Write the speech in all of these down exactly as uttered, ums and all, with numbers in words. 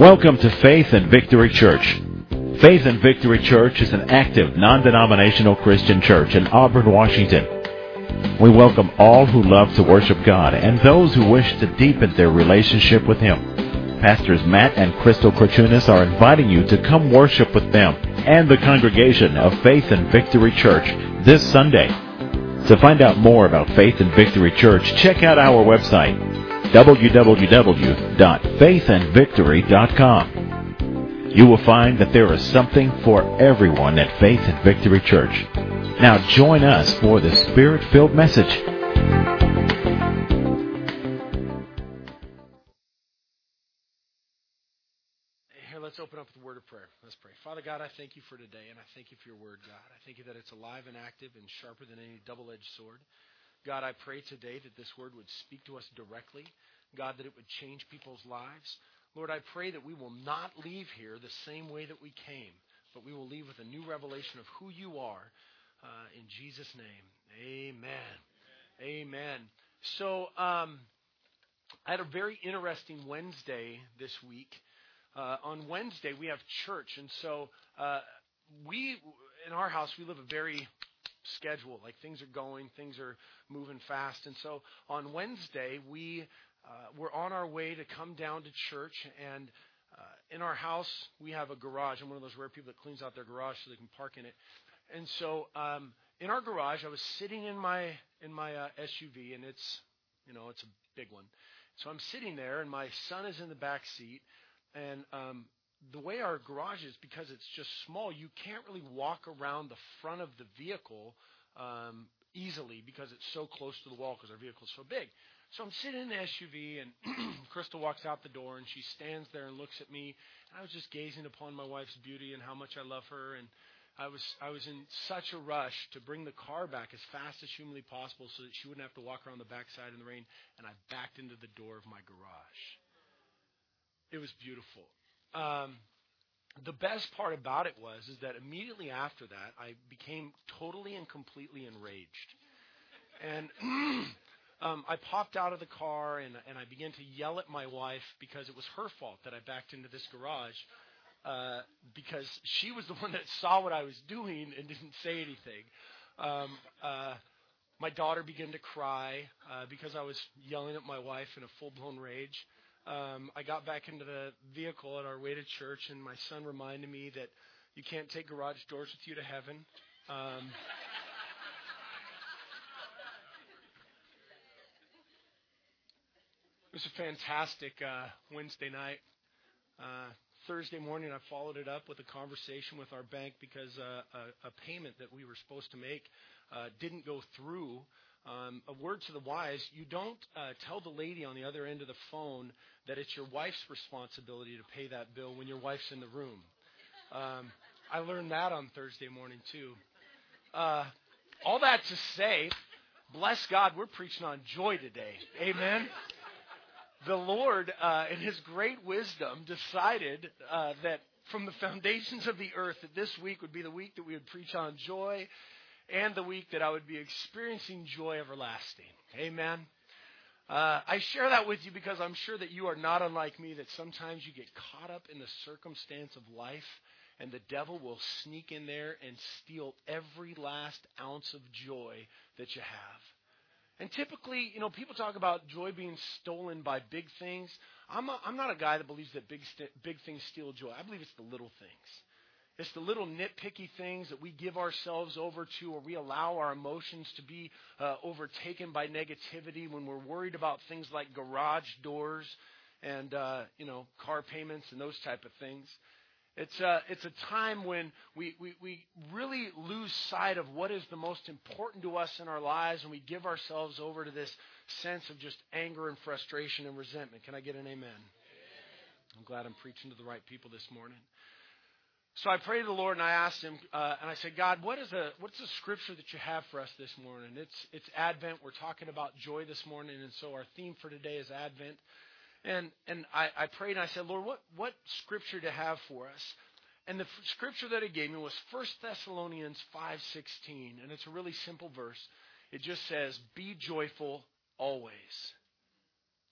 Welcome to Faith and Victory Church. Faith and Victory Church is an active, non-denominational Christian church in Auburn, Washington. We welcome all who love to worship God and those who wish to deepen their relationship with Him. Pastors Matt and Crystal Korchunas are inviting you to come worship with them and the congregation of Faith and Victory Church this Sunday. To find out more about Faith and Victory Church, check out our website, w w w dot faith and victory dot com. You will find that there is something for everyone at Faith and Victory Church. Now join us for the Spirit-filled message. Here, let's open up with a word of prayer. Let's pray. Father God, I thank you for today, and I thank you for your word, God. I thank you that it's alive and active and sharper than any double-edged sword. God, I pray today that this word would speak to us directly. God, that it would change people's lives. Lord, I pray that we will not leave here the same way that we came, but we will leave with a new revelation of who you are. Uh, in Jesus' name, amen. Amen. So um, I had a very interesting Wednesday this week. Uh, on Wednesday, we have church, and so uh, we, in our house, we live a very schedule. Like, things are going, things are moving fast. And so on Wednesday, we uh, were on our way to come down to church. And uh, in our house, we have a garage. I'm one of those rare people that cleans out their garage so they can park in it. And so um, in our garage, I was sitting in my in my uh, S U V, and it's, you know, it's a big one. So I'm sitting there, and my son is in the back seat. And um, the way our garage is, because it's just small, you can't really walk around the front of the vehicle um, easily because it's so close to the wall because our vehicle is so big. So I'm sitting in the S U V, and Crystal walks out the door, and she stands there and looks at me. And I was just gazing upon my wife's beauty and how much I love her. And I was I was in such a rush to bring the car back as fast as humanly possible so that she wouldn't have to walk around the backside in the rain. And I backed into the door of my garage. It was beautiful. Um, the best part about it was is that immediately after that, I became totally and completely enraged. And um, I popped out of the car, and, and I began to yell at my wife because it was her fault that I backed into this garage uh, because she was the one that saw what I was doing and didn't say anything. Um, uh, my daughter began to cry uh, because I was yelling at my wife in a full-blown rage. Um, I got back into the vehicle on our way to church, and my son reminded me that you can't take garage doors with you to heaven. Um, it was a fantastic uh, Wednesday night. Uh, Thursday morning, I followed it up with a conversation with our bank because uh, a, a payment that we were supposed to make uh, didn't go through. Um, a word to the wise, you don't uh, tell the lady on the other end of the phone that it's your wife's responsibility to pay that bill when your wife's in the room. Um, I learned that on Thursday morning, too. Uh, all that to say, bless God, we're preaching on joy today. Amen. The Lord, uh, in His great wisdom, decided uh, that from the foundations of the earth that this week would be the week that we would preach on joy, and the week that I would be experiencing joy everlasting. Amen. Uh, I share that with you because I'm sure that you are not unlike me, that sometimes you get caught up in the circumstance of life, and the devil will sneak in there and steal every last ounce of joy that you have. And typically, you know, people talk about joy being stolen by big things. I'm, a, I'm not a guy that believes that big, st- big things steal joy. I believe it's the little things. It's the little nitpicky things that we give ourselves over to, or we allow our emotions to be uh, overtaken by negativity when we're worried about things like garage doors and, uh, you know, car payments and those type of things. It's a, it's a time when we, we, we really lose sight of what is the most important to us in our lives, and we give ourselves over to this sense of just anger and frustration and resentment. Can I get an amen? Amen. I'm glad I'm preaching to the right people this morning. So I prayed to the Lord, and I asked Him, uh, and I said, God, what is a what's the scripture that you have for us this morning? It's it's Advent. We're talking about joy this morning, and so our theme for today is Advent. And and I, I prayed, and I said, Lord, what, what scripture to have for us? And the f- scripture that He gave me was First Thessalonians five sixteen, and it's a really simple verse. It just says, be joyful always.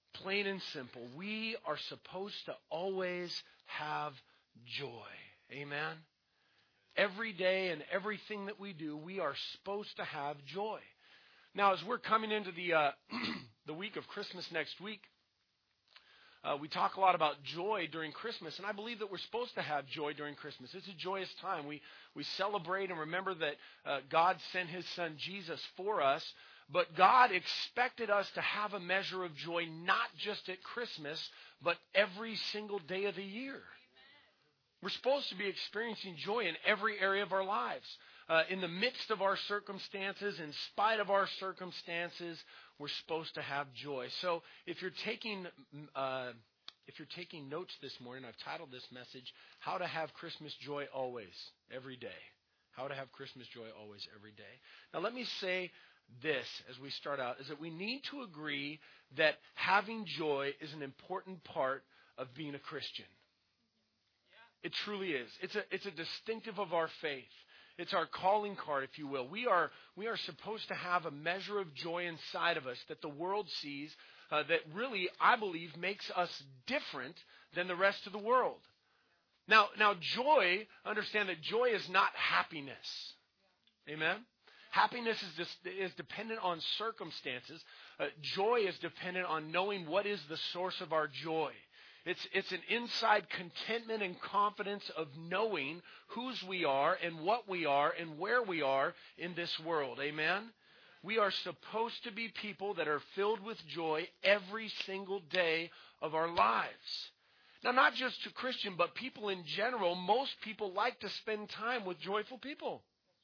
Plain and simple. We are supposed to always have joy. Amen? Every day and everything that we do, we are supposed to have joy. Now, as we're coming into the uh, the week of Christmas next week, uh, we talk a lot about joy during Christmas, and I believe that we're supposed to have joy during Christmas. It's a joyous time. We we celebrate and remember that uh, God sent His Son Jesus for us, but God expected us to have a measure of joy not just at Christmas, but every single day of the year. We're supposed to be experiencing joy in every area of our lives. Uh, in the midst of our circumstances, in spite of our circumstances, we're supposed to have joy. So if you're taking uh, if you're taking notes this morning, I've titled this message, How to Have Christmas Joy Always, Every Day. How to Have Christmas Joy Always, Every Day. Now let me say this as we start out, is that we need to agree that having joy is an important part of being a Christian. It truly is. It's a, it's a distinctive of our faith. It's our calling card, if you will. We are we are supposed to have a measure of joy inside of us that the world sees uh, that really, I believe, makes us different than the rest of the world. Now, now, joy, understand that joy is not happiness. Amen? Happiness is, just, is dependent on circumstances. Uh, joy is dependent on knowing what is the source of our joy. It's it's an inside contentment and confidence of knowing whose we are and what we are and where we are in this world. Amen? We are supposed to be people that are filled with joy every single day of our lives. Now, not just to Christian, but people in general. Most people like to spend time with joyful people.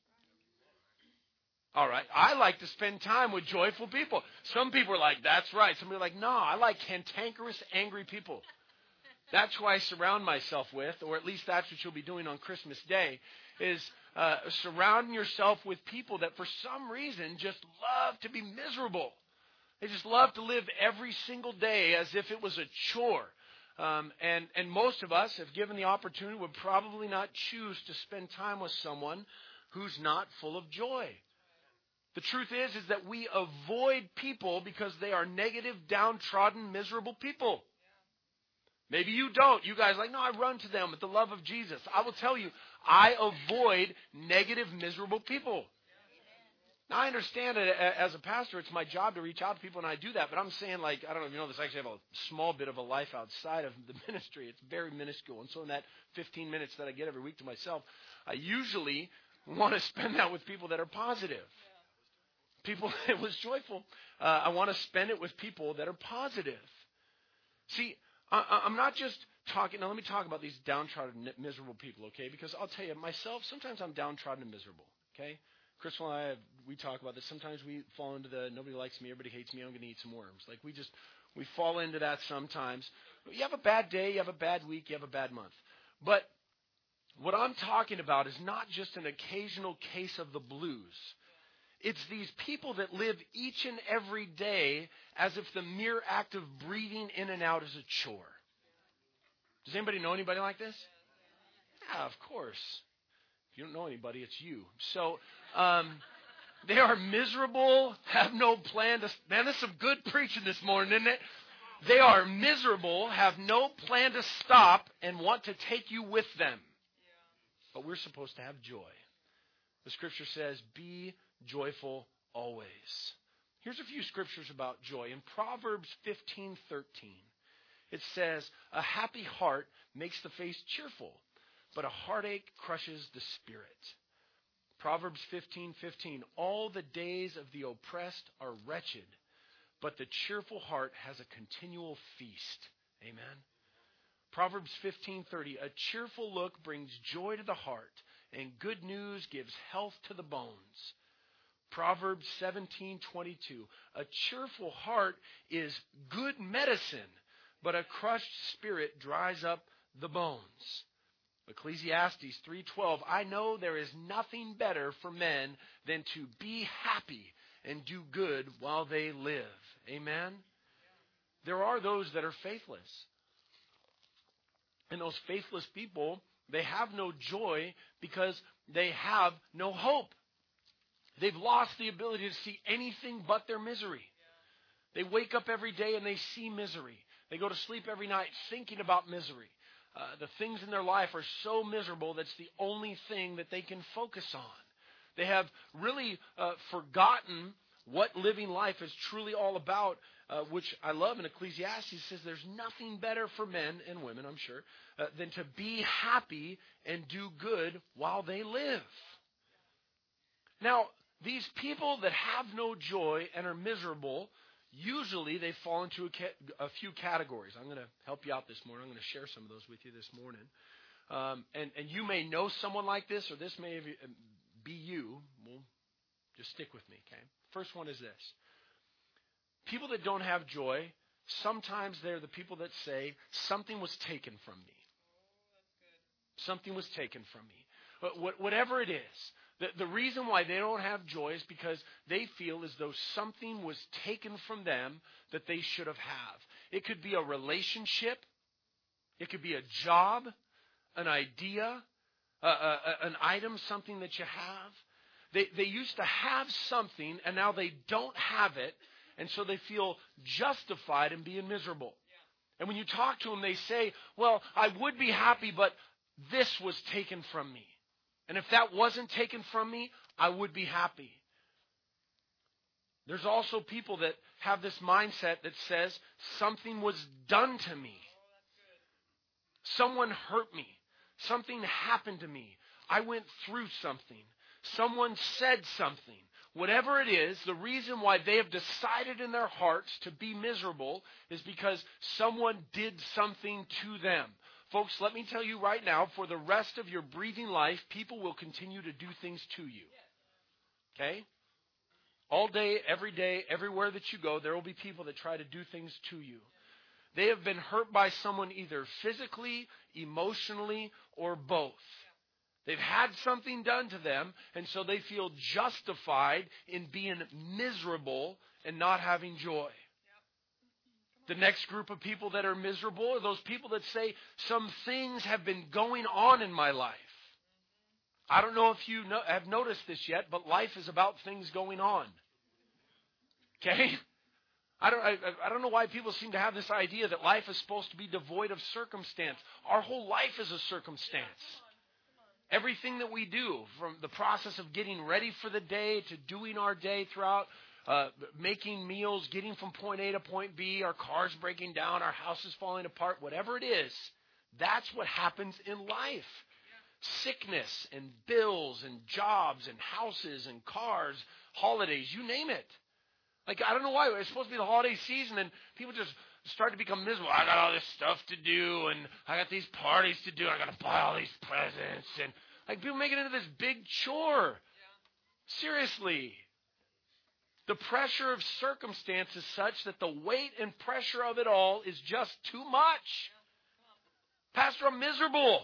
All right, I like to spend time with joyful people. Some people are like, that's right. Some people are like, no, I like cantankerous, angry people. That's who I surround myself with, or at least that's what you'll be doing on Christmas Day, is uh, surrounding yourself with people that for some reason just love to be miserable. They just love to live every single day as if it was a chore. Um, and, and most of us, if given the opportunity, would probably not choose to spend time with someone who's not full of joy. The truth is, is that we avoid people because they are negative, downtrodden, miserable people. Maybe you don't. You guys are like, no, I run to them with the love of Jesus. I will tell you, I avoid negative, miserable people. Now, I understand it as a pastor, it's my job to reach out to people, and I do that. But I'm saying, like, I don't know if you know this, I actually have a small bit of a life outside of the ministry. It's very minuscule. And so in that fifteen minutes that I get every week to myself, I usually want to spend that with people that are positive. People that was joyful. Uh, I want to spend it with people that are positive. See, I, I'm not just talking, now let me talk about these downtrodden, miserable people, okay? Because I'll tell you, myself, sometimes I'm downtrodden and miserable, okay? Crystal and I, have, we talk about this. Sometimes we fall into the, nobody likes me, everybody hates me, I'm going to eat some worms. Like we just, we fall into that sometimes. You have a bad day, you have a bad week, you have a bad month. But what I'm talking about is not just an occasional case of the blues. It's these people that live each and every day as if the mere act of breathing in and out is a chore. Does anybody know anybody like this? Yeah, of course. If you don't know anybody, it's you. So um, they are miserable, have no plan to... Man, this is some good preaching this morning, isn't it? They are miserable, have no plan to stop, and want to take you with them. But we're supposed to have joy. The scripture says, be joyful always. Here's a few scriptures about joy. In Proverbs fifteen thirteen, it says, a happy heart makes the face cheerful, but a heartache crushes the spirit. Proverbs fifteen fifteen, all the days of the oppressed are wretched, but the cheerful heart has a continual feast. Amen. Proverbs fifteen thirty, a cheerful look brings joy to the heart, and good news gives health to the bones. Proverbs seventeen twenty-two, a cheerful heart is good medicine, but a crushed spirit dries up the bones. Ecclesiastes three twelve, I know there is nothing better for men than to be happy and do good while they live. Amen? There are those that are faithless. And those faithless people, they have no joy because they have no hope. They've lost the ability to see anything but their misery. They wake up every day and they see misery. They go to sleep every night thinking about misery. Uh, the things in their life are so miserable that's the only thing that they can focus on. They have really uh, forgotten what living life is truly all about, uh, which I love in Ecclesiastes. It says there's nothing better for men and women, I'm sure, uh, than to be happy and do good while they live. Now, these people that have no joy and are miserable, usually they fall into a, ca- a few categories. I'm going to help you out this morning. I'm going to share some of those with you this morning. Um, and, and you may know someone like this, or this may be you. Well, just stick with me, okay? First one is this. People that don't have joy, sometimes they're the people that say, something was taken from me. Something was taken from me. But whatever it is, the, the reason why they don't have joy is because they feel as though something was taken from them that they should have had. It could be a relationship. It could be a job, an idea, a, a, an item, something that you have. They, they used to have something, and now they don't have it, and so they feel justified in being miserable. Yeah. And when you talk to them, they say, well, I would be happy, but this was taken from me. And if that wasn't taken from me, I would be happy. There's also people that have this mindset that says, something was done to me. Someone hurt me. Something happened to me. I went through something. Someone said something. Whatever it is, the reason why they have decided in their hearts to be miserable is because someone did something to them. Folks, let me tell you right now, for the rest of your breathing life, people will continue to do things to you. Okay? All day, every day, everywhere that you go, there will be people that try to do things to you. They have been hurt by someone either physically, emotionally, or both. They've had something done to them, and so they feel justified in being miserable and not having joy. The next group of people that are miserable are those people that say, some things have been going on in my life. I don't know if you know, have noticed this yet, but life is about things going on. Okay? I don't, I, I don't know why people seem to have this idea that life is supposed to be devoid of circumstance. Our whole life is a circumstance. Everything that we do, from the process of getting ready for the day to doing our day throughout, uh, making meals, getting from point A to point B, our car's breaking down, our house is falling apart, whatever it is, that's what happens in life. Sickness and bills and jobs and houses and cars, holidays, you name it. Like, I don't know why. It's supposed to be the holiday season and people just start to become miserable. I got all this stuff to do and I got these parties to do. I got to buy all these presents. And like people make it into this big chore. Yeah. Seriously. The pressure of circumstance is such that the weight and pressure of it all is just too much. Yeah. Pastor, I'm miserable.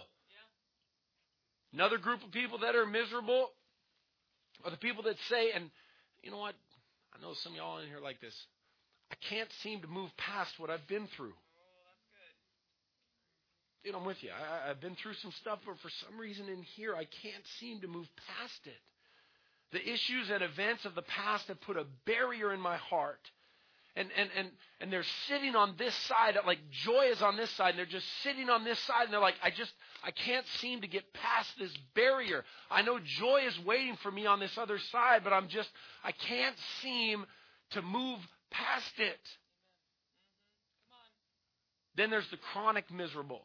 Yeah. Another group of people that are miserable are the people that say, and you know what? I know some of y'all in here like this. I can't seem to move past what I've been through. Oh, that's good. You know, I'm with you. I, I've been through some stuff, but for some reason in here, I can't seem to move past it. The issues and events of the past have put a barrier in my heart. And, and, and, and they're sitting on this side, like joy is on this side, and they're just sitting on this side, and they're like, I just, I can't seem to get past this barrier. I know joy is waiting for me on this other side, but I'm just, I can't seem to move past it. Mm-hmm. Come on. Then there's the chronic miserable.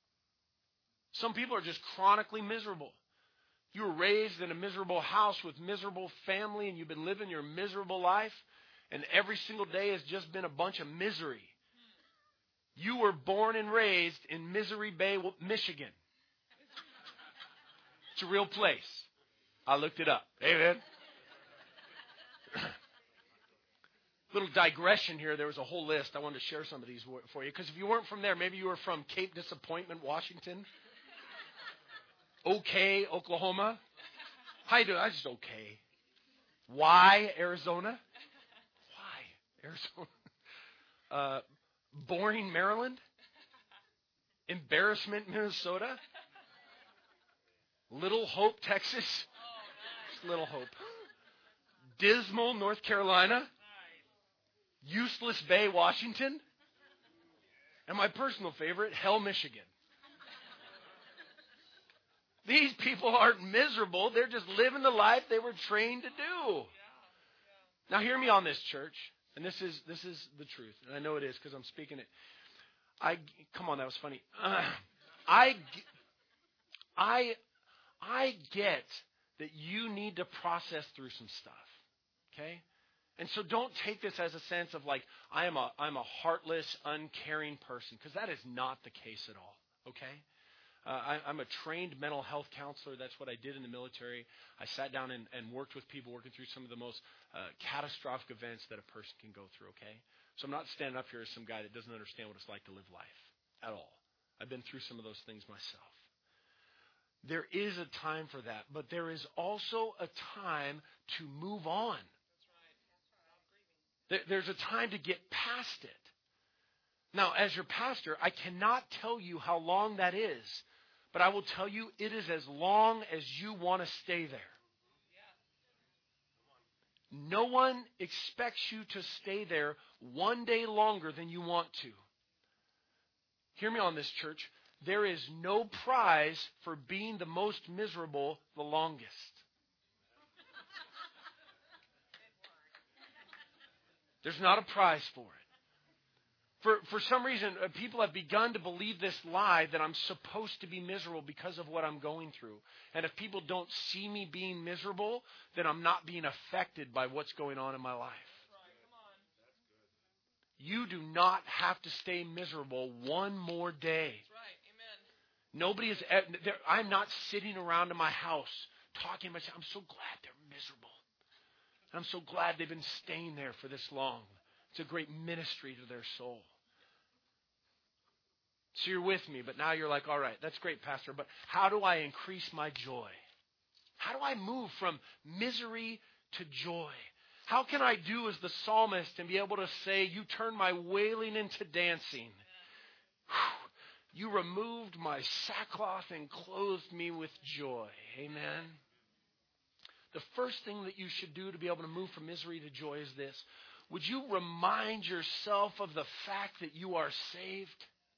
Some people are just chronically miserable. You were raised in a miserable house with miserable family, and you've been living your miserable life. And every single day has just been a bunch of misery. You were born and raised in Misery Bay, Michigan. It's a real place. I looked it up. Amen. Little digression here. There was a whole list. I wanted to share some of these for you. Because if you weren't from there, maybe you were from Cape Disappointment, Washington. Okay, Oklahoma. How you doing? I just okay. Why, Arizona? Arizona, uh, Boring, Maryland, Embarrassment, Minnesota, Little Hope, Texas, oh, nice. Little Hope, Dismal, North Carolina, nice. Useless Bay, Washington. And my personal favorite, Hell, Michigan. These people aren't miserable. They're just living the life they were trained to do. Now hear me on this, church. And this is this is the truth. And I know it is because I'm speaking it. I come on, that was funny. Uh, I I I get that you need to process through some stuff. Okay? And so don't take this as a sense of like I am a I'm a heartless, uncaring person, because that is not the case at all. Okay? Uh, I, I'm a trained mental health counselor. That's what I did in the military. I sat down and, and worked with people working through some of the most uh, catastrophic events that a person can go through, okay? So I'm not standing up here as some guy that doesn't understand what it's like to live life at all. I've been through some of those things myself. There is a time for that, but there is also a time to move on. That's right. That's right. I'm grieving. There, there's a time to get past it. Now, as your pastor, I cannot tell you how long that is. But I will tell you, it is as long as you want to stay there. No one expects you to stay there one day longer than you want to. Hear me on this, church. There is no prize for being the most miserable the longest. There's not a prize for it. For for some reason, uh, people have begun to believe this lie that I'm supposed to be miserable because of what I'm going through. And if people don't see me being miserable, then I'm not being affected by what's going on in my life. You do not have to stay miserable one more day. That's right. Amen. Nobody is. There, I'm not sitting around in my house talking to myself. I'm so glad they're miserable. I'm so glad they've been staying there for this long. It's a great ministry to their soul. So you're with me, but now you're like, all right, that's great, Pastor, but how do I increase my joy? How do I move from misery to joy? How can I do as the psalmist and be able to say, you turned my wailing into dancing. You removed my sackcloth and clothed me with joy. Amen. The first thing that you should do to be able to move from misery to joy is this. Would you remind yourself of the fact that you are saved?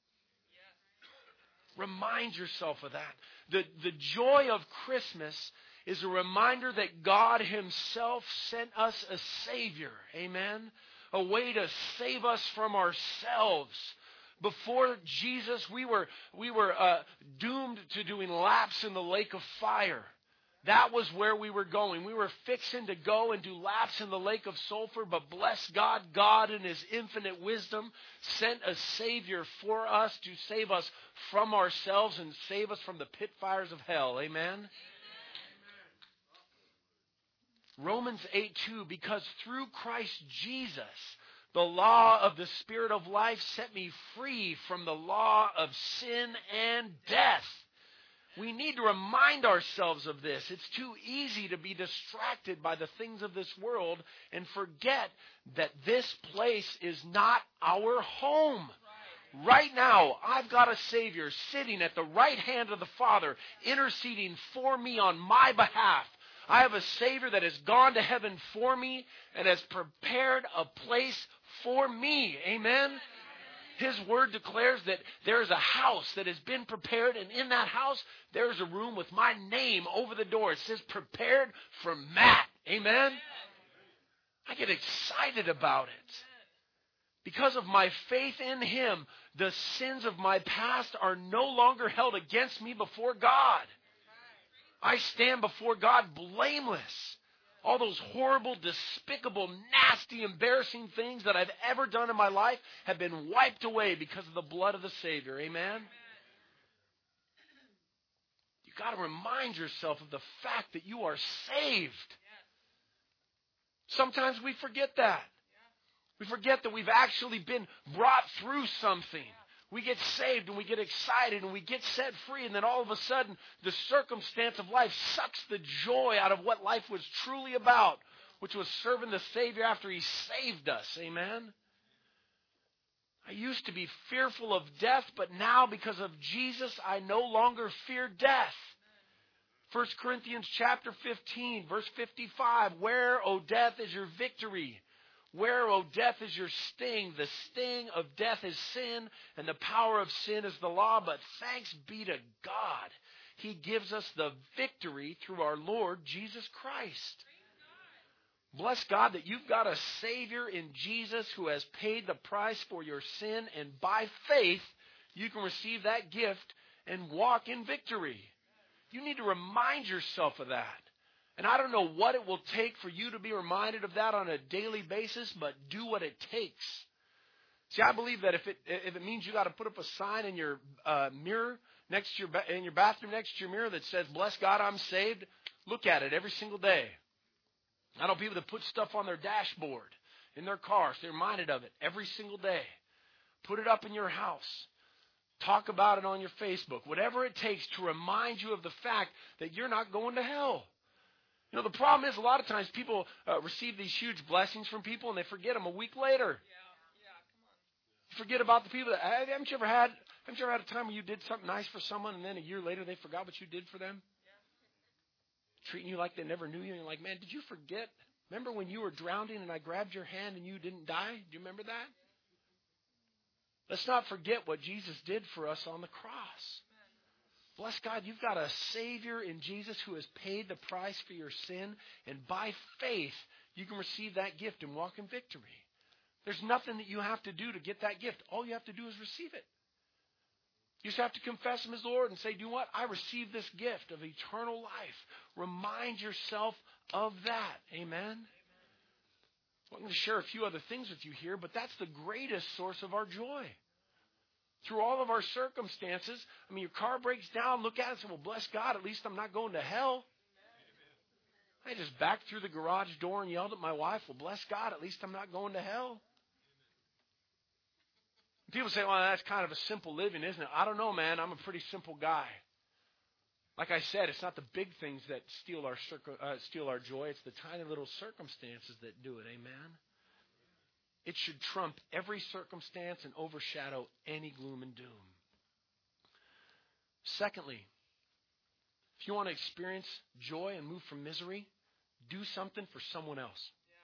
Remind yourself of that. The, the joy of Christmas is a reminder that God Himself sent us a Savior. Amen? A way to save us from ourselves. Before Jesus, we were, we were uh, doomed to doing laps in the lake of fire. That was where we were going. We were fixing to go and do laps in the lake of sulfur, but bless God, God in His infinite wisdom sent a Savior for us to save us from ourselves and save us from the pit fires of hell. Amen? Amen. Romans eight two, because through Christ Jesus, the law of the Spirit of life set me free from the law of sin and death. We need to remind ourselves of this. It's too easy to be distracted by the things of this world and forget that this place is not our home. Right now, I've got a Savior sitting at the right hand of the Father, interceding for me on my behalf. I have a Savior that has gone to heaven for me and has prepared a place for me. Amen? His word declares that there is a house that has been prepared, and in that house, there is a room with my name over the door. It says, prepared for Matt. Amen? I get excited about it. Because of my faith in Him, the sins of my past are no longer held against me before God. I stand before God blameless. All those horrible, despicable, nasty, embarrassing things that I've ever done in my life have been wiped away because of the blood of the Savior. Amen? You've got to remind yourself of the fact that you are saved. Sometimes we forget that. We forget that we've actually been brought through something. We get saved and we get excited and we get set free, and then all of a sudden the circumstance of life sucks the joy out of what life was truly about, which was serving the Savior after He saved us. Amen? I used to be fearful of death, but now because of Jesus, I no longer fear death. First Corinthians chapter fifteen, verse fifty-five, where, O death, is your victory? Where, O death, is your sting? The sting of death is sin, and the power of sin is the law. But thanks be to God, He gives us the victory through our Lord Jesus Christ. Bless God that you've got a Savior in Jesus who has paid the price for your sin, and by faith you can receive that gift and walk in victory. You need to remind yourself of that. And I don't know what it will take for you to be reminded of that on a daily basis, but do what it takes. See, I believe that if it if it means you got to put up a sign in your uh, mirror next to your in your bathroom next to your mirror that says "Bless God, I'm saved," look at it every single day. I know people that put stuff on their dashboard in their cars. They're reminded of it every single day. Put it up in your house. Talk about it on your Facebook. Whatever it takes to remind you of the fact that you're not going to hell. You know, the problem is a lot of times people uh, receive these huge blessings from people and they forget them a week later. Yeah, yeah, come on. You forget about the people that, haven't you ever had, haven't you ever had a time where you did something nice for someone and then a year later they forgot what you did for them? Yeah. Treating you like they never knew you. And you're like, man, did you forget? Remember when you were drowning and I grabbed your hand and you didn't die? Do you remember that? Let's not forget what Jesus did for us on the cross. Bless God, you've got a Savior in Jesus who has paid the price for your sin, and by faith, you can receive that gift and walk in victory. There's nothing that you have to do to get that gift. All you have to do is receive it. You just have to confess Him as Lord and say, you know what? I receive this gift of eternal life. Remind yourself of that. Amen? Well, I'm going to share a few other things with you here, but that's the greatest source of our joy. Through all of our circumstances, I mean, your car breaks down, look at it and say, well, bless God, at least I'm not going to hell. I just backed through the garage door and yelled at my wife, well, bless God, at least I'm not going to hell. People say, well, that's kind of a simple living, isn't it? I don't know, man. I'm a pretty simple guy. Like I said, it's not the big things that steal our circ- uh, steal our joy. It's the tiny little circumstances that do it. Amen? It should trump every circumstance and overshadow any gloom and doom. Secondly, if you want to experience joy and move from misery, do something for someone else.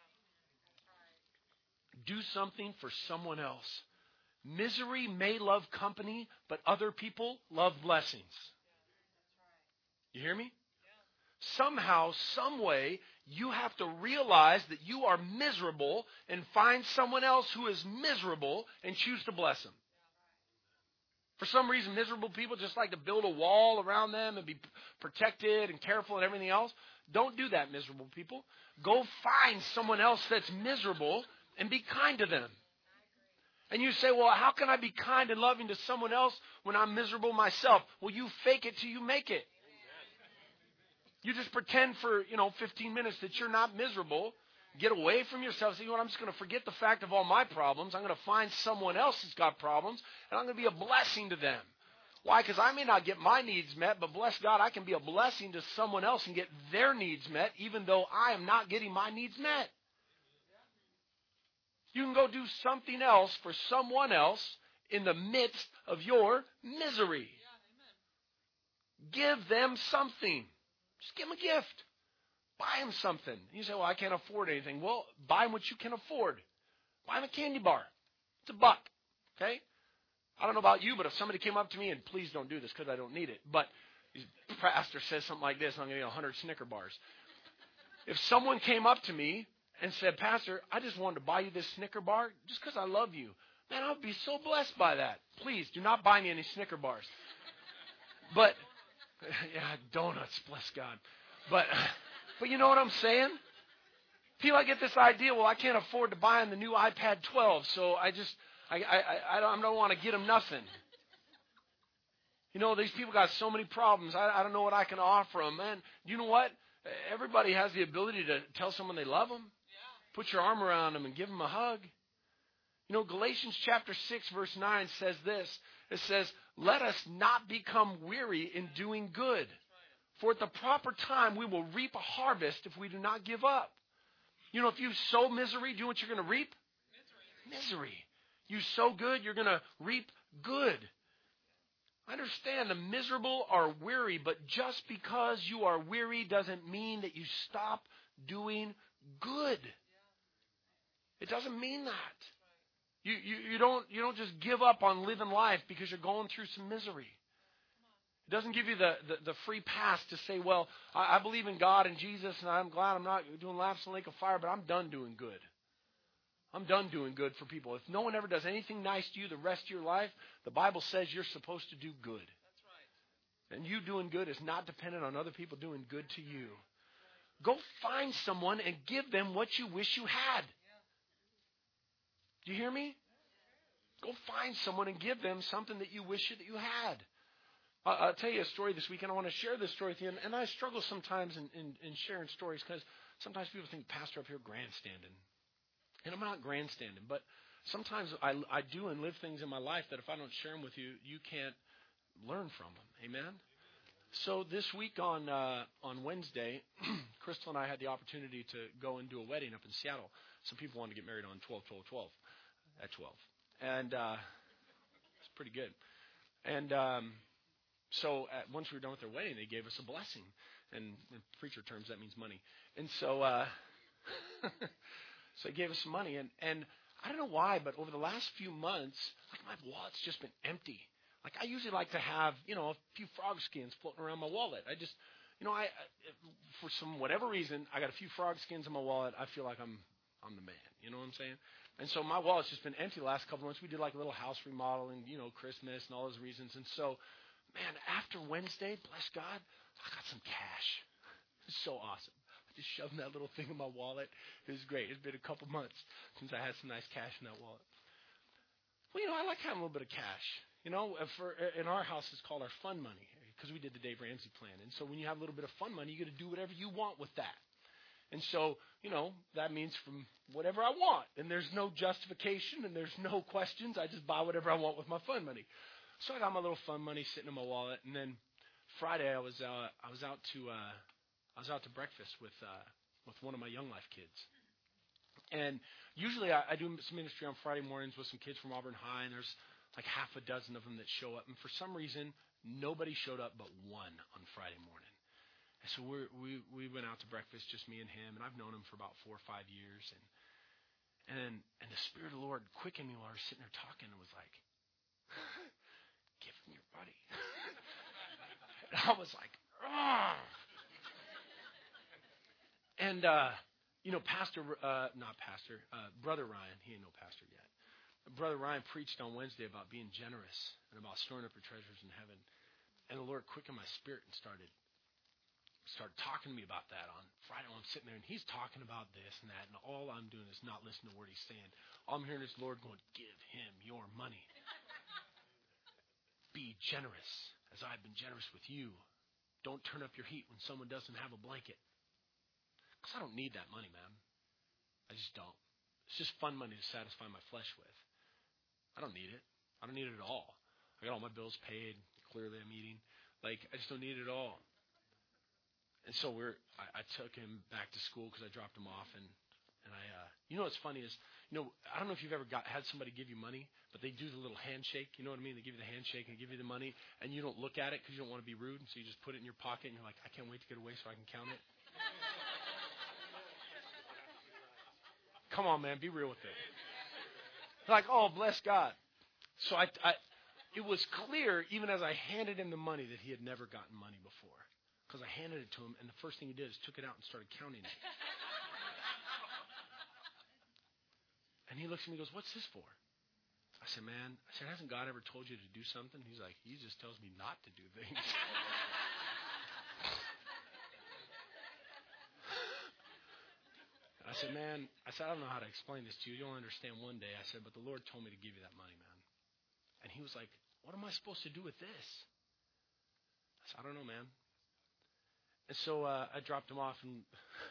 Do something for someone else. Misery may love company, but other people love blessings. You hear me? Somehow, some way, you have to realize that you are miserable and find someone else who is miserable and choose to bless them. For some reason, miserable people just like to build a wall around them and be protected and careful and everything else. Don't do that, miserable people. Go find someone else that's miserable and be kind to them. And you say, well, how can I be kind and loving to someone else when I'm miserable myself? Well, you fake it till you make it. You just pretend for, you know, fifteen minutes that you're not miserable. Get away from yourself. Say, you know what, I'm just going to forget the fact of all my problems. I'm going to find someone else who's got problems, and I'm going to be a blessing to them. Why? Because I may not get my needs met, but bless God, I can be a blessing to someone else and get their needs met, even though I am not getting my needs met. You can go do something else for someone else in the midst of your misery. Give them something. Just give them a gift. Buy them something. You say, well, I can't afford anything. Well, buy them what you can afford. Buy them a candy bar. It's a buck. Okay? I don't know about you, but if somebody came up to me, and please don't do this because I don't need it, but the pastor says something like this, I'm going to get one hundred Snicker bars. If someone came up to me and said, Pastor, I just wanted to buy you this Snicker bar just because I love you, man, I would be so blessed by that. Please do not buy me any Snicker bars. But yeah, donuts, bless God. But, but you know what I'm saying? People get this idea, well, I can't afford to buy them the new iPad twelve, so I just, I, I, I don't, I don't want to get them nothing. You know, these people got so many problems. I, I don't know what I can offer them. Man, you know what? Everybody has the ability to tell someone they love them. Yeah. Put your arm around them and give them a hug. You know, Galatians chapter six, verse nine says this. It says, let us not become weary in doing good. For at the proper time, we will reap a harvest if we do not give up. You know, if you sow misery, do you know what you're going to reap? Misery. Misery. You sow good, you're going to reap good. I understand the miserable are weary, but just because you are weary doesn't mean that you stop doing good. It doesn't mean that. You, you, you don't you don't just give up on living life because you're going through some misery. It doesn't give you the, the, the free pass to say, well, I, I believe in God and Jesus, and I'm glad I'm not doing laps in the lake of fire, but I'm done doing good. I'm done doing good for people. If no one ever does anything nice to you the rest of your life, the Bible says you're supposed to do good. That's right. And you doing good is not dependent on other people doing good to you. Go find someone and give them what you wish you had. Do you hear me? Go find someone and give them something that you wish that you had. I'll, I'll tell you a story this weekend. I want to share this story with you. And, and I struggle sometimes in, in, in sharing stories because sometimes people think, Pastor, up here grandstanding. And I'm not grandstanding, but sometimes I, I do and live things in my life that if I don't share them with you, you can't learn from them. Amen? So this week on uh, on Wednesday, Crystal and I had the opportunity to go and do a wedding up in Seattle. Some people wanted to get married on twelve twelve twelve at twelve. And uh, it's pretty good. And um, so at, once we were done with their wedding, they gave us a blessing. And in preacher terms, that means money. And so uh, so they gave us some money. And, and I don't know why, but over the last few months, like my wallet's just been empty. Like I usually like to have, you know, a few frog skins floating around my wallet. I just, you know, I, I for some whatever reason, I got a few frog skins in my wallet. I feel like I'm I'm the man. You know what I'm saying? And so my wallet's just been empty the last couple of months. We did like a little house remodel and, you know, Christmas and all those reasons. And so, man, after Wednesday, bless God, I got some cash. It's so awesome. I just shoved that little thing in my wallet. It was great. It's been a couple months since I had some nice cash in that wallet. Well, you know, I like having a little bit of cash. You know, for in our house, it's called our fun money because we did the Dave Ramsey plan. And so when you have a little bit of fun money, you get to do whatever you want with that. And so, you know, that means from whatever I want. And there's no justification and there's no questions. I just buy whatever I want with my fun money. So I got my little fun money sitting in my wallet. And then Friday I was uh, I was out to uh, I was out to breakfast with uh, with one of my Young Life kids. And usually I, I do some ministry on Friday mornings with some kids from Auburn High, and there's like half a dozen of them that show up. And for some reason, nobody showed up but one on Friday morning. And so we're, we we went out to breakfast, just me and him, and I've known him for about four or five years. And and and the Spirit of the Lord quickened me while I was sitting there talking and was like, give him your buddy. And I was like, ah. And, uh, you know, Pastor, uh, not Pastor, uh, Brother Ryan, he ain't no pastor yet. Brother Ryan preached on Wednesday about being generous and about storing up your treasures in heaven. And the Lord quickened my spirit and started started talking to me about that on Friday when I'm sitting there. And he's talking about this and that. And all I'm doing is not listening to what he's saying. All I'm hearing is the Lord going, give him your money. Be generous as I've been generous with you. Don't turn up your heat when someone doesn't have a blanket. Because I don't need that money, man. I just don't. It's just fun money to satisfy my flesh with. I don't need it. I don't need it at all. I got all my bills paid. Clearly I'm eating. Like, I just don't need it at all. And so we're, I, I took him back to school because I dropped him off. And, and I, uh, you know what's funny is, you know, I don't know if you've ever got had somebody give you money, but they do the little handshake. You know what I mean? They give you the handshake and give you the money, and you don't look at it because you don't want to be rude. And so you just put it in your pocket, and you're like, I can't wait to get away so I can count it. Come on, man. Be real with it. Like, oh, bless God. So I, I, it was clear, even as I handed him the money, that he had never gotten money before. Because I handed it to him, and the first thing he did is took it out and started counting it. And he looks at me and goes, what's this for? I said, man, I said, hasn't God ever told you to do something? He's like, he just tells me not to do things. I said, man, I said, I don't know how to explain this to you. You'll understand one day. I said, but the Lord told me to give you that money, man. And he was like, what am I supposed to do with this? I said, I don't know, man. And so uh, I dropped him off, and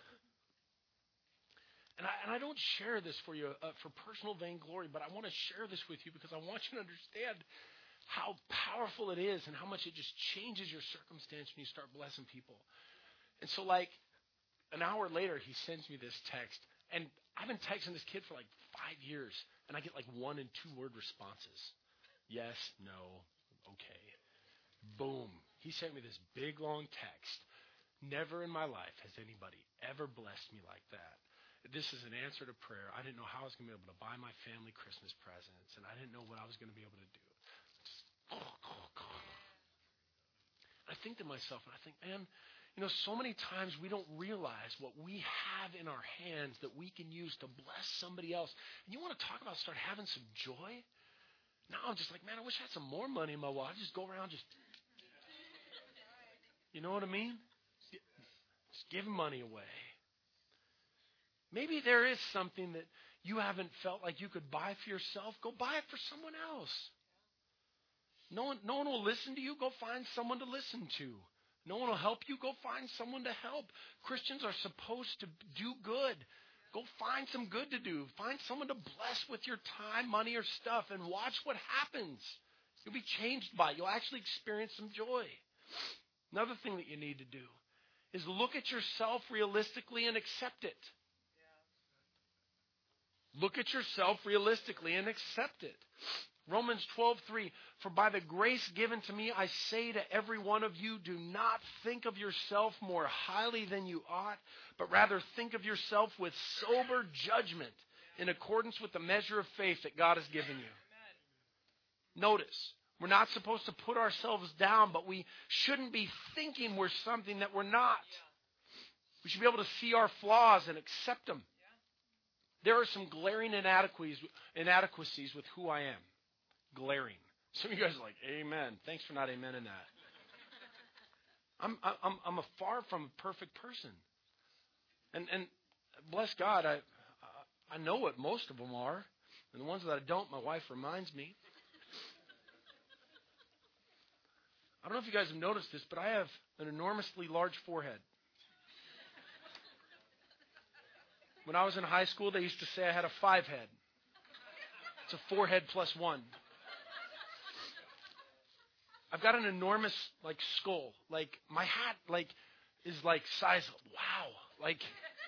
and I, and I don't share this for you uh, for personal vainglory, but I want to share this with you because I want you to understand how powerful it is and how much it just changes your circumstance when you start blessing people. And so, like, an hour later, he sends me this text, and I've been texting this kid for like five years, and I get like one and two word responses. Yes, no, okay. Boom. He sent me this big, long text. Never in my life has anybody ever blessed me like that. this is an answer to prayer. I didn't know how I was going to be able to buy my family Christmas presents, and I didn't know what I was going to be able to do. Just, oh, oh, God. I think to myself, and I think, man, you know, so many times we don't realize what we have in our hands that we can use to bless somebody else. And you want to talk about start having some joy? Now I'm just like, man, I wish I had some more money in my wallet. I just go around just, you know what I mean? Just giving money away. Maybe there is something that you haven't felt like you could buy for yourself. Go buy it for someone else. No one, no one will listen to you. Go find someone to listen to. No one will help you. Go find someone to help. Christians are supposed to do good. Go find some good to do. Find someone to bless with your time, money, or stuff, and watch what happens. You'll be changed by it. You'll actually experience some joy. Another thing that you need to do is look at yourself realistically and accept it. Look at yourself realistically and accept it. Romans twelve three, for by the grace given to me, I say to every one of you, do not think of yourself more highly than you ought, but rather think of yourself with sober judgment in accordance with the measure of faith that God has given you. Notice, we're not supposed to put ourselves down, but we shouldn't be thinking we're something that we're not. We should be able to see our flaws and accept them. There are some glaring inadequacies, inadequacies with who I am. Glaring. Some of you guys are like, amen. Thanks for not amening that. I'm I'm I'm a far from a perfect person. And and bless God, I I know what most of them are. And the ones that I don't, my wife reminds me. I don't know if you guys have noticed this, but I have an enormously large forehead. When I was in high school, they used to say I had a five head. It's a forehead plus one. I've got an enormous, like, skull. Like, my hat, like, is, like, size of, wow. Like,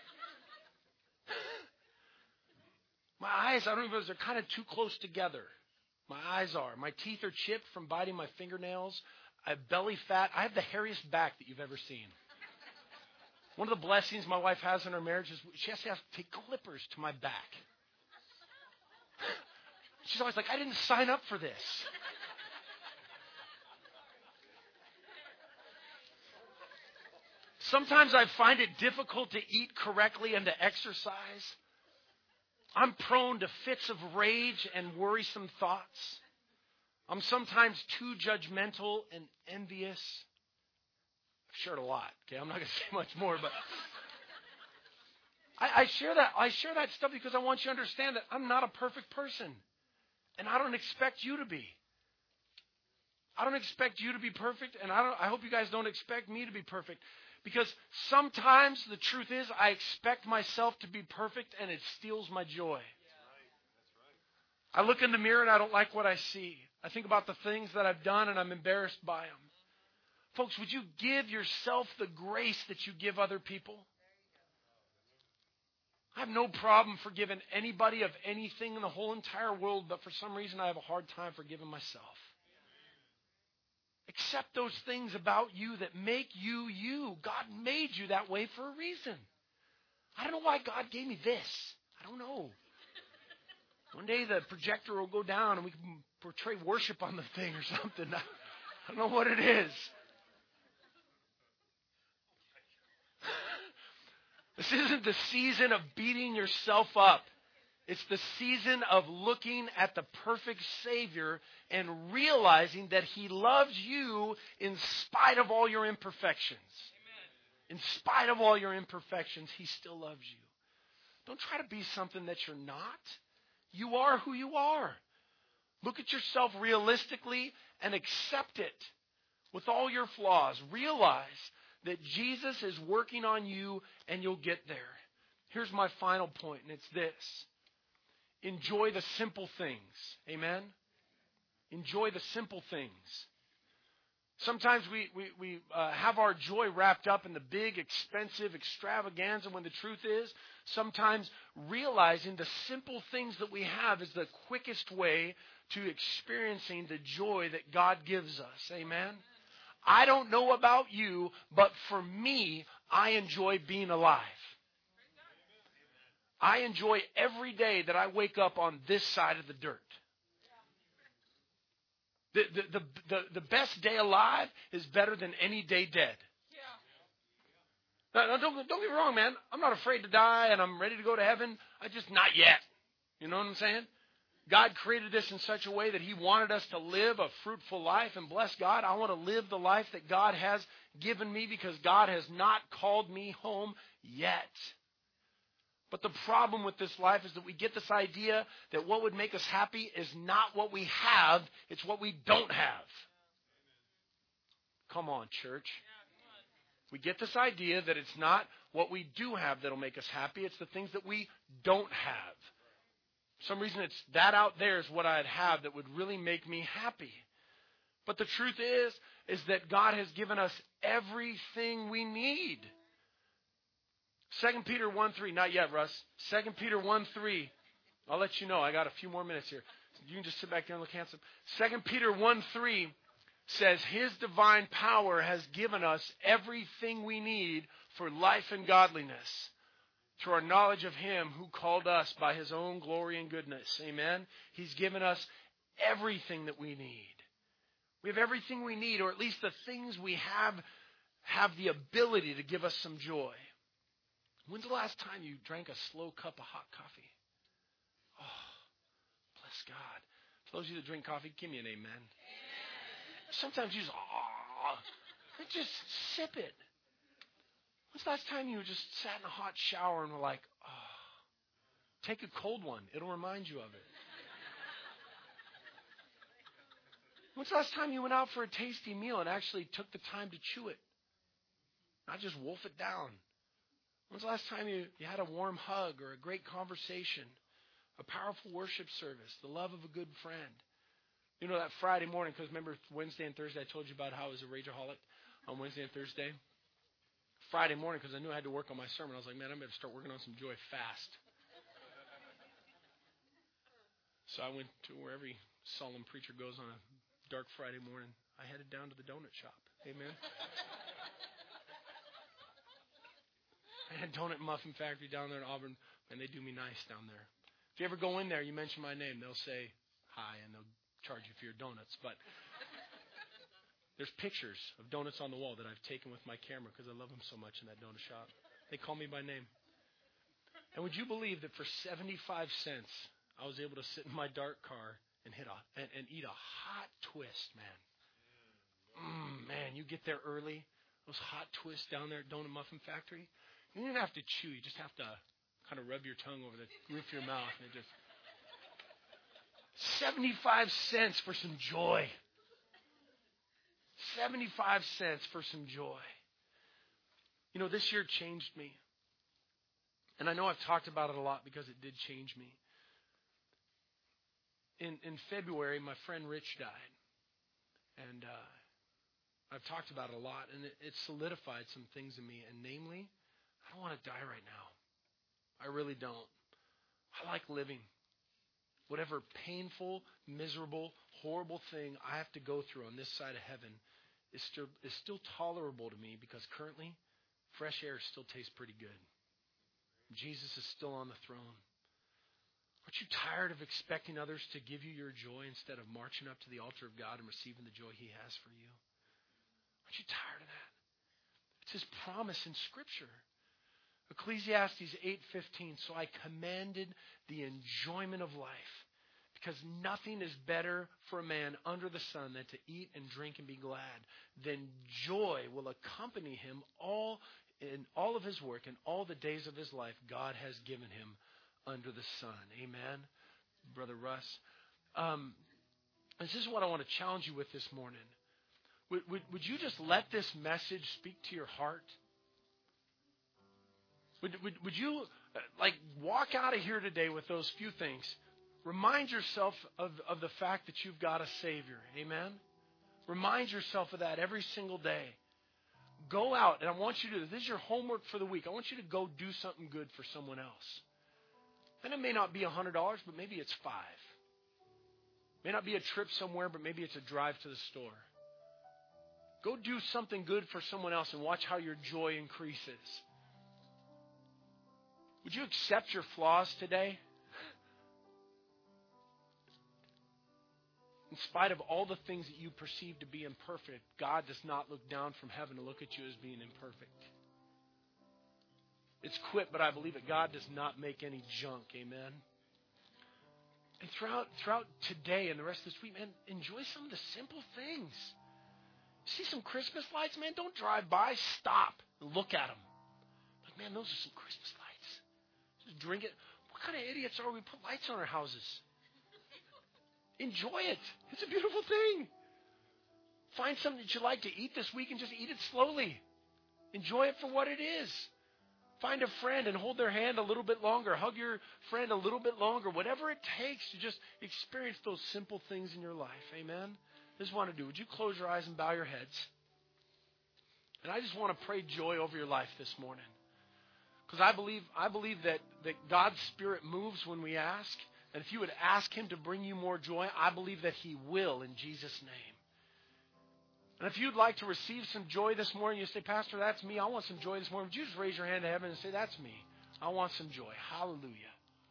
my eyes, I don't even know, they're kind of too close together. My eyes are. My teeth are chipped from biting my fingernails. I have belly fat. I have the hairiest back that you've ever seen. One of the blessings my wife has in her marriage is she has to have to take clippers to my back. She's always like, I didn't sign up for this. Sometimes I find it difficult to eat correctly and to exercise. I'm prone to fits of rage and worrisome thoughts. I'm sometimes too judgmental and envious. I've shared a lot, okay? I'm not going to say much more, but I, I share that. I share that stuff because I want you to understand that I'm not a perfect person, and I don't expect you to be. I don't expect you to be perfect, and I don't. I hope you guys don't expect me to be perfect. Because sometimes the truth is I expect myself to be perfect and it steals my joy. I look in the mirror and I don't like what I see. I think about the things that I've done and I'm embarrassed by them. Folks, would you give yourself the grace that you give other people? I have no problem forgiving anybody of anything in the whole entire world, but for some reason I have a hard time forgiving myself. Accept those things about you that make you you. God made you that way for a reason. I don't know why God gave me this. I don't know. One day the projector will go down and we can portray worship on the thing or something. I don't know what it is. This isn't the season of beating yourself up. It's the season of looking at the perfect Savior and realizing that He loves you in spite of all your imperfections. Amen. In spite of all your imperfections, He still loves you. Don't try to be something that you're not. You are who you are. Look at yourself realistically and accept it with all your flaws. Realize that Jesus is working on you and you'll get there. Here's my final point, and it's this. Enjoy the simple things. Amen? Enjoy the simple things. Sometimes we, we, we uh, have our joy wrapped up in the big, expensive extravaganza when the truth is, sometimes realizing the simple things that we have is the quickest way to experiencing the joy that God gives us. Amen? I don't know about you, but for me, I enjoy being alive. I enjoy every day that I wake up on this side of the dirt. The, the, the, the, the best day alive is better than any day dead. Now, don't, don't get me wrong, man. I'm not afraid to die and I'm ready to go to heaven. I just not yet. You know what I'm saying? God created this in such a way that He wanted us to live a fruitful life. And bless God, I want to live the life that God has given me because God has not called me home yet. But the problem with this life is that we get this idea that what would make us happy is not what we have, it's what we don't have. Come on, church. We get this idea that it's not what we do have that will make us happy. It's the things that we don't have. For some reason, it's that out there is what I'd have that would really make me happy. But the truth is, is that God has given us everything we need. Second Peter one three. Not yet, Russ. Second Peter one three. I'll let you know. I got a few more minutes here. You can just sit back there and look handsome. Second Peter one three. Says His divine power has given us everything we need for life and godliness through our knowledge of Him who called us by His own glory and goodness. Amen? He's given us everything that we need. We have everything we need, or at least the things we have have the ability to give us some joy. When's the last time you drank a slow cup of hot coffee? Oh, bless God. For those of you that drink coffee, give me an amen. Sometimes you just, oh, just sip it. When's the last time you just sat in a hot shower and were like, oh, take a cold one. It'll remind you of it. When's the last time you went out for a tasty meal and actually took the time to chew it? Not just wolf it down. When's the last time you, you had a warm hug or a great conversation, a powerful worship service, the love of a good friend? You know, that Friday morning, because remember Wednesday and Thursday I told you about how I was a rageaholic on Wednesday and Thursday? Friday morning, because I knew I had to work on my sermon, I was like, man, I'm going to start working on some joy fast. So I went to where every solemn preacher goes on a dark Friday morning. I headed down to the donut shop. Amen. I had Donut and Muffin Factory down there in Auburn, and they do me nice down there. If you ever go in there, you mention my name, they'll say hi, and they'll charge you for your donuts. But there's pictures of donuts on the wall that I've taken with my camera because I love them so much in that donut shop. They call me by name. And would you believe that for seventy-five cents, I was able to sit in my dark car and hit a and, and eat a hot twist, man. Mm, man, you get there early. Those hot twists down there at Donut Muffin Factory. You don't have to chew. You just have to kind of rub your tongue over the roof of your mouth and it just. seventy-five cents for some joy. seventy-five cents for some joy. You know, this year changed me. And I know I've talked about it a lot because it did change me. In in February, my friend Rich died. And uh, I've talked about it a lot. And it, it solidified some things in me. And namely, I don't want to die right now. I really don't. I like living. Whatever painful, miserable, horrible thing I have to go through on this side of heaven is still, is still tolerable to me because currently, fresh air still tastes pretty good. Jesus is still on the throne. Aren't you tired of expecting others to give you your joy instead of marching up to the altar of God and receiving the joy He has for you? Aren't you tired of that? It's His promise in Scripture. Ecclesiastes eight fifteen, so I commanded the enjoyment of life, because nothing is better for a man under the sun than to eat and drink and be glad. Then joy will accompany him all in all of his work and all the days of his life God has given him under the sun. Amen, Brother Russ. Um, this is what I want to challenge you with this morning. Would, would, would you just let this message speak to your heart? Would, would, would you uh, like walk out of here today with those few things? Remind yourself of, of the fact that you've got a Savior. Amen? Remind yourself of that every single day. Go out, and I want you to do this. This is your homework for the week. I want you to go do something good for someone else. And it may not be one hundred dollars, but maybe it's five. It may not be a trip somewhere, but maybe it's a drive to the store. Go do something good for someone else and watch how your joy increases. Would you accept your flaws today? In spite of all the things that you perceive to be imperfect, God does not look down from heaven to look at you as being imperfect. It's quit, but I believe that God does not make any junk. Amen. And throughout throughout today and the rest of this week, man, enjoy some of the simple things. See some Christmas lights, man? Don't drive by. Stop and look at them. Like, man, those are some Christmas lights. Just drink it. What kind of idiots are we? Put lights on our houses. Enjoy it. It's a beautiful thing. Find something that you like to eat this week and just eat it slowly. Enjoy it for what it is. Find a friend and hold their hand a little bit longer. Hug your friend a little bit longer. Whatever it takes to just experience those simple things in your life. Amen? This is what I want to do. Would you close your eyes and bow your heads? And I just want to pray joy over your life this morning. Because I believe I believe that, that God's Spirit moves when we ask. And if you would ask Him to bring you more joy, I believe that He will in Jesus' name. And if you'd like to receive some joy this morning, you say, Pastor, that's me. I want some joy this morning. Would you just raise your hand to heaven and say, that's me. I want some joy. Hallelujah.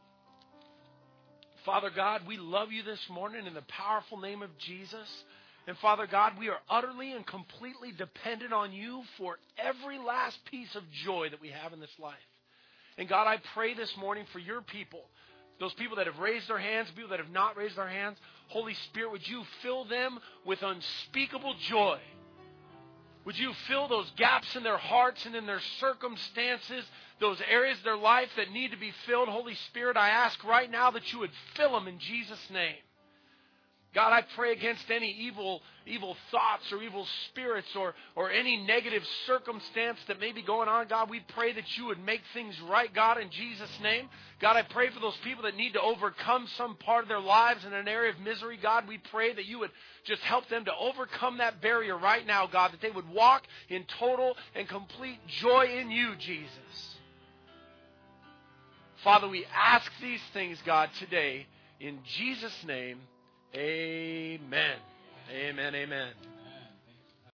Father God, we love you this morning in the powerful name of Jesus. And Father God, we are utterly and completely dependent on you for every last piece of joy that we have in this life. And God, I pray this morning for your people. Those people that have raised their hands, people that have not raised their hands, Holy Spirit, would you fill them with unspeakable joy? Would you fill those gaps in their hearts and in their circumstances, those areas of their life that need to be filled? Holy Spirit, I ask right now that you would fill them in Jesus' name. God, I pray against any evil evil thoughts or evil spirits or, or any negative circumstance that may be going on. God, we pray that you would make things right, God, in Jesus' name. God, I pray for those people that need to overcome some part of their lives in an area of misery. God, we pray that you would just help them to overcome that barrier right now, God, that they would walk in total and complete joy in you, Jesus. Father, we ask these things, God, today in Jesus' name. Amen. Amen. Amen.